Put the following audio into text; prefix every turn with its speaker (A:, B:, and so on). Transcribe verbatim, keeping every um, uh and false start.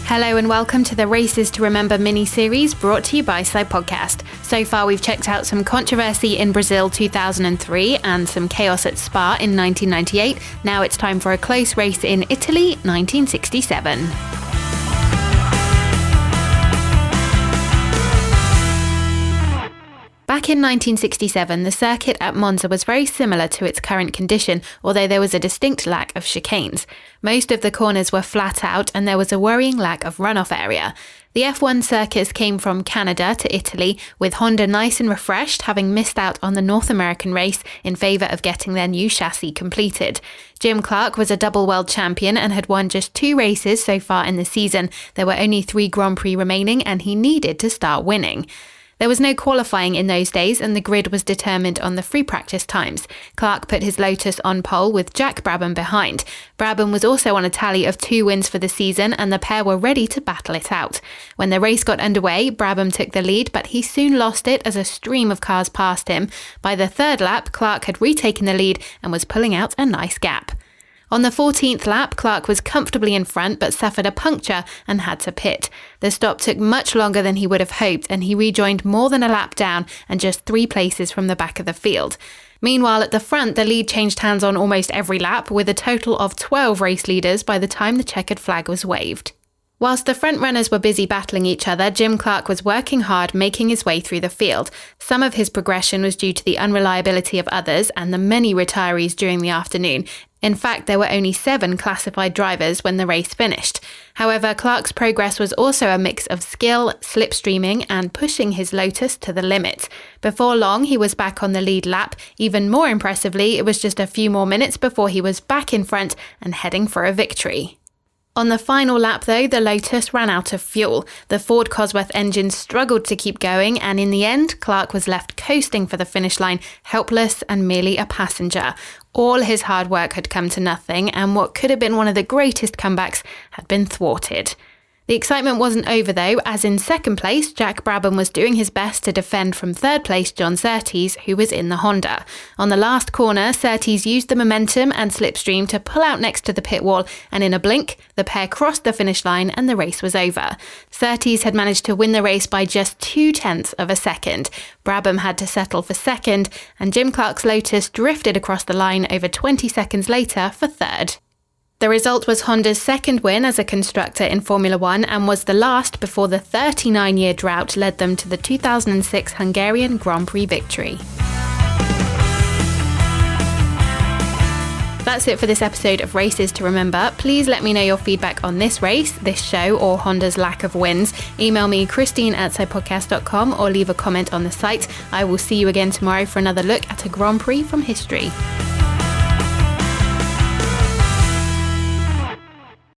A: Hello and welcome to the Races to Remember mini-series brought to you by SciPodcast. So far we've checked out some controversy in Brazil two thousand three and some chaos at Spa in nineteen ninety-eight. Now it's time for a close race in Italy, nineteen sixty-seven. Back in nineteen sixty-seven, the circuit at Monza was very similar to its current condition, although there was a distinct lack of chicanes. Most of the corners were flat out and there was a worrying lack of runoff area. The F one circus came from Canada to Italy, with Honda nice and refreshed, having missed out on the North American race in favour of getting their new chassis completed. Jim Clark was a double world champion and had won just two races so far in the season. There were only three Grand Prix remaining and he needed to start winning. There was no qualifying in those days and the grid was determined on the free practice times. Clark put his Lotus on pole with Jack Brabham behind. Brabham was also on a tally of two wins for the season and the pair were ready to battle it out. When the race got underway, Brabham took the lead, but he soon lost it as a stream of cars passed him. By the third lap, Clark had retaken the lead and was pulling out a nice gap. On the fourteenth lap, Clark was comfortably in front but suffered a puncture and had to pit. The stop took much longer than he would have hoped and he rejoined more than a lap down and just three places from the back of the field. Meanwhile, at the front, the lead changed hands on almost every lap, with a total of twelve race leaders by the time the checkered flag was waved. Whilst the front runners were busy battling each other, Jim Clark was working hard, making his way through the field. Some of his progression was due to the unreliability of others and the many retirees during the afternoon. In fact, there were only seven classified drivers when the race finished. However, Clark's progress was also a mix of skill, slipstreaming, and pushing his Lotus to the limit. Before long, he was back on the lead lap. Even more impressively, it was just a few more minutes before he was back in front and heading for a victory. On the final lap, though, the Lotus ran out of fuel. The Ford Cosworth engine struggled to keep going, and in the end, Clark was left coasting for the finish line, helpless and merely a passenger. All his hard work had come to nothing, and what could have been one of the greatest comebacks had been thwarted. The excitement wasn't over though, as in second place, Jack Brabham was doing his best to defend from third place John Surtees, who was in the Honda. On the last corner, Surtees used the momentum and slipstream to pull out next to the pit wall, and in a blink, the pair crossed the finish line and the race was over. Surtees had managed to win the race by just two-tenths of a second. Brabham had to settle for second, and Jim Clark's Lotus drifted across the line over twenty seconds later for third. The result was Honda's second win as a constructor in Formula One and was the last before the thirty-nine-year drought led them to the two thousand six Hungarian Grand Prix victory. That's it for this episode of Races to Remember. Please let me know your feedback on this race, this show, or Honda's lack of wins. Email me Christine at SciPodcast dot com or leave a comment on the site. I will see you again tomorrow for another look at a Grand Prix from history.